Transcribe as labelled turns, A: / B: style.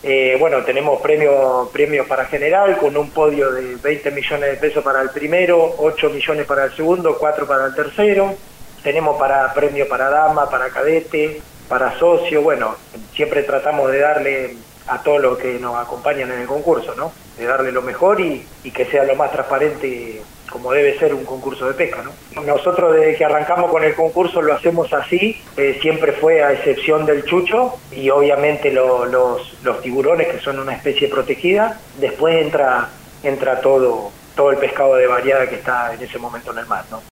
A: Bueno, tenemos premios para general, con un podio de 20 millones de pesos para el primero, 8 millones para el segundo, 4 para el tercero. Tenemos premio para dama, para cadete, para socio. Bueno, siempre tratamos de darle a todos los que nos acompañan en el concurso, ¿no? De darle lo mejor y que sea lo más transparente como debe ser un concurso de pesca, ¿no? Nosotros desde que arrancamos con el concurso lo hacemos así, siempre fue a excepción del chucho y obviamente los tiburones, que son una especie protegida. Después entra todo el pescado de variada que está en ese momento en el mar, ¿no?